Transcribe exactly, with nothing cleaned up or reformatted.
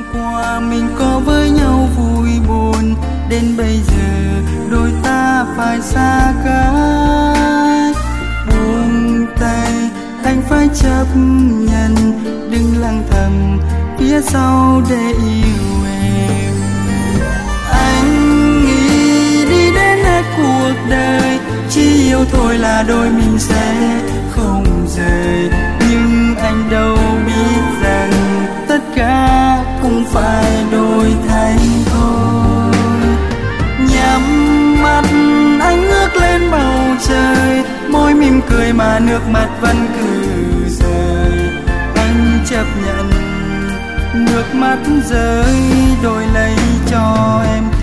qua mình có với nhau vui buồn, đến bây giờ đôi ta phải xa cách. Buông tay anh phải chấp nhận, đừng lặng thầm phía sau để yêu em. Anh nghĩ đi đến hết cuộc đời, chỉ yêu thôi là đôi mình sẽ không rời. Nhưng anh đâu biết rằng tất cả cũng phải đổi thay thôi. Nhắm mắt anh ngước lên bầu trời, môi mỉm cười mà nước mắt vẫn cứ rơi. Anh chấp nhận nước mắt rơi đổi lấy cho em